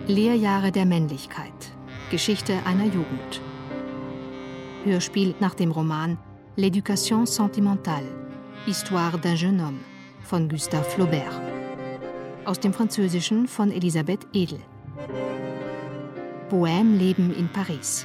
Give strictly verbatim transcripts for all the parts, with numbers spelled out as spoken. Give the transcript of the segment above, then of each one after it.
Lehrjahre der Männlichkeit. Geschichte einer Jugend. Hörspiel nach dem Roman L'éducation sentimentale. Histoire d'un jeune homme von Gustave Flaubert. Aus dem Französischen von Elisabeth Edel. Bohème Leben in Paris.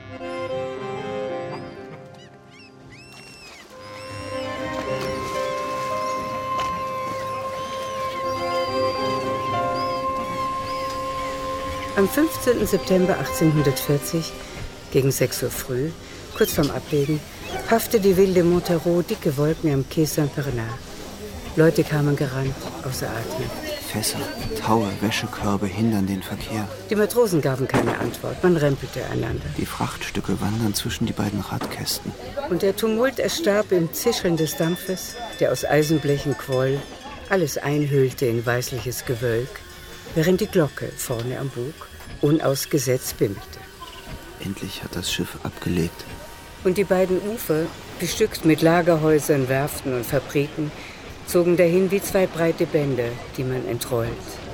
Am fünfzehnten September achtzehnhundertvierzig, gegen sechs Uhr früh, kurz vorm Ablegen, paffte die Ville de Montereau dicke Wolken am Quai Saint-Bernard. Leute kamen gerannt, außer Atem. Fässer, Taue, Wäschekörbe hindern den Verkehr. Die Matrosen gaben keine Antwort, man rempelte einander. Die Frachtstücke wandern zwischen die beiden Radkästen. Und der Tumult erstarb im Zischeln des Dampfes, der aus Eisenblechen quoll, alles einhüllte in weißliches Gewölk, während die Glocke vorne am Bug unausgesetzt bimmelte. Endlich hat das Schiff abgelegt. Und die beiden Ufer, bestückt mit Lagerhäusern, Werften und Fabriken, zogen dahin wie zwei breite Bänder, die man entrollt.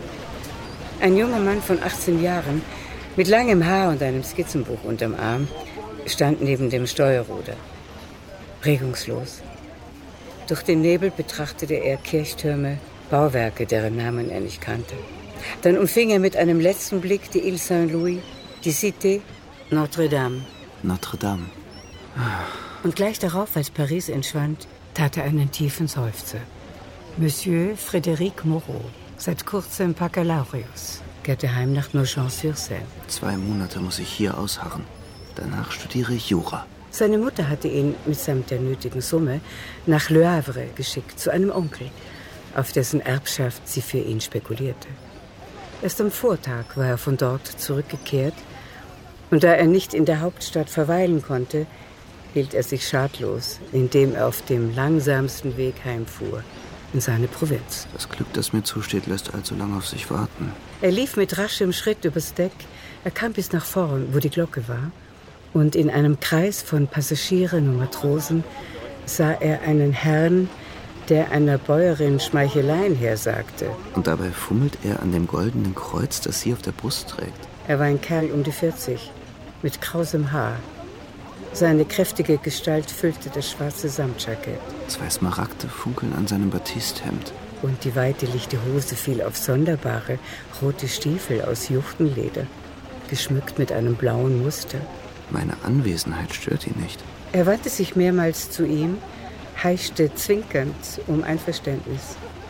Ein junger Mann von achtzehn Jahren, mit langem Haar und einem Skizzenbuch unterm Arm, stand neben dem Steuerruder. Regungslos. Durch den Nebel betrachtete er Kirchtürme, Bauwerke, deren Namen er nicht kannte. Dann umfing er mit einem letzten Blick die Ile Saint-Louis, die Cité, Notre-Dame. Notre-Dame. Und gleich darauf, als Paris entschwand, tat er einen tiefen Seufzer. Monsieur Frédéric Moreau, seit kurzem Baccalaureus, kehrte heim nach Nogent-sur-Seine. Zwei Monate muss ich hier ausharren. Danach studiere ich Jura. Seine Mutter hatte ihn mitsamt der nötigen Summe nach Le Havre geschickt, zu einem Onkel, auf dessen Erbschaft sie für ihn spekulierte. Erst am Vortag war er von dort zurückgekehrt, und da er nicht in der Hauptstadt verweilen konnte, hielt er sich schadlos, indem er auf dem langsamsten Weg heimfuhr, in seine Provinz. Das Glück, das mir zusteht, lässt allzu lange auf sich warten. Er lief mit raschem Schritt übers Deck, er kam bis nach vorn, wo die Glocke war, und in einem Kreis von Passagieren und Matrosen sah er einen Herrn, der einer Bäuerin Schmeicheleien hersagte. Und dabei fummelt er an dem goldenen Kreuz, das sie auf der Brust trägt. Er war ein Kerl um die vierzig, mit krausem Haar. Seine kräftige Gestalt füllte das schwarze Samtjackett. Zwei Smaragde funkeln an seinem Batisthemd. Und die weite, lichte Hose fiel auf sonderbare, rote Stiefel aus Juchtenleder, geschmückt mit einem blauen Muster. Meine Anwesenheit stört ihn nicht. Er wandte sich mehrmals zu ihm, heischte zwinkernd um Einverständnis.